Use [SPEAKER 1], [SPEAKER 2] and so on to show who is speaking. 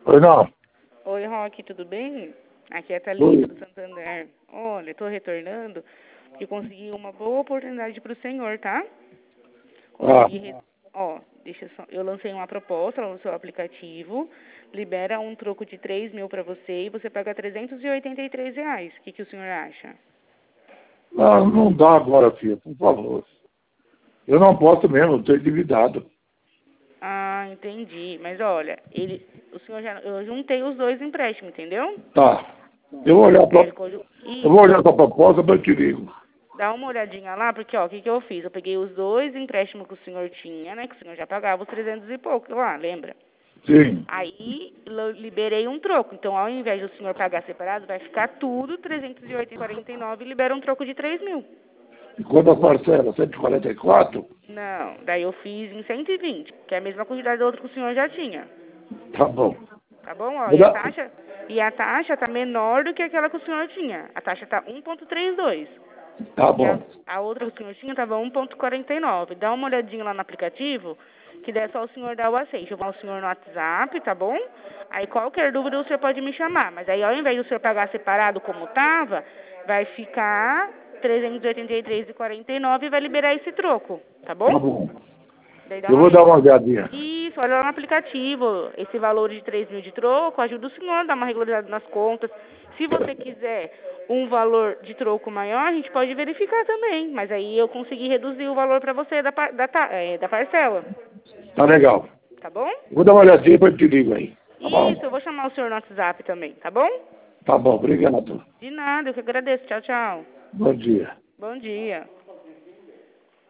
[SPEAKER 1] Oi, não.
[SPEAKER 2] Oi, Roque, tudo bem? Aqui é a
[SPEAKER 1] Oi.
[SPEAKER 2] Thalita do Santander. Olha, estou retornando e consegui uma boa oportunidade para o senhor, tá? Consegui, deixa eu só. Eu lancei uma proposta no seu aplicativo, libera um troco de 3 mil para você e você paga R$ 383. O que o senhor acha?
[SPEAKER 1] Não, não dá agora, filha, por favor. Eu não posso mesmo, estou endividado.
[SPEAKER 2] Ah, entendi. Mas olha, eu juntei os dois empréstimos, entendeu?
[SPEAKER 1] Tá. Eu vou olhar para a proposta, mas eu te ligo.
[SPEAKER 2] Dá uma olhadinha lá, porque, ó, o que eu fiz? Eu peguei os dois empréstimos que o senhor tinha, né? Que o senhor já pagava os 300 e pouco lá, lembra?
[SPEAKER 1] Sim.
[SPEAKER 2] Aí, liberei um troco. Então, ao invés do senhor pagar separado, vai ficar tudo 349 e libera um troco de 3 mil.
[SPEAKER 1] E quantas parcelas? 144?
[SPEAKER 2] Não, daí eu fiz em 120, que é a mesma quantidade da outra que o senhor já tinha.
[SPEAKER 1] Tá bom.
[SPEAKER 2] Tá bom? Ó,
[SPEAKER 1] Vou dar-
[SPEAKER 2] e a taxa tá menor do que aquela que o senhor tinha. A taxa tá 1,32.
[SPEAKER 1] Tá
[SPEAKER 2] E
[SPEAKER 1] bom.
[SPEAKER 2] a outra que o senhor tinha estava 1,49. Dá uma olhadinha lá no aplicativo, que daí é só o senhor dar o aceite. Eu vou ao senhor no WhatsApp, tá bom? Aí qualquer dúvida o senhor pode me chamar. Mas aí ao invés do senhor pagar separado como estava, vai ficar 383,49 e vai liberar esse troco, tá bom?
[SPEAKER 1] Tá bom.
[SPEAKER 2] Daí dá
[SPEAKER 1] Eu
[SPEAKER 2] uma...
[SPEAKER 1] vou dar uma olhadinha.
[SPEAKER 2] Isso, olha lá no aplicativo. Esse valor de 3 mil de troco ajuda o senhor a dar uma regularidade nas contas. Se você quiser um valor de troco maior, a gente pode verificar também. Mas aí eu consegui reduzir o valor para você da parcela.
[SPEAKER 1] Tá legal.
[SPEAKER 2] Tá bom?
[SPEAKER 1] Vou dar uma olhadinha e depois eu te ligo aí. Tá bom?
[SPEAKER 2] Isso, eu vou chamar o senhor no WhatsApp também, tá bom?
[SPEAKER 1] Tá bom, obrigado.
[SPEAKER 2] De nada, eu que agradeço. Tchau, tchau.
[SPEAKER 1] Bom dia.
[SPEAKER 2] Bom dia.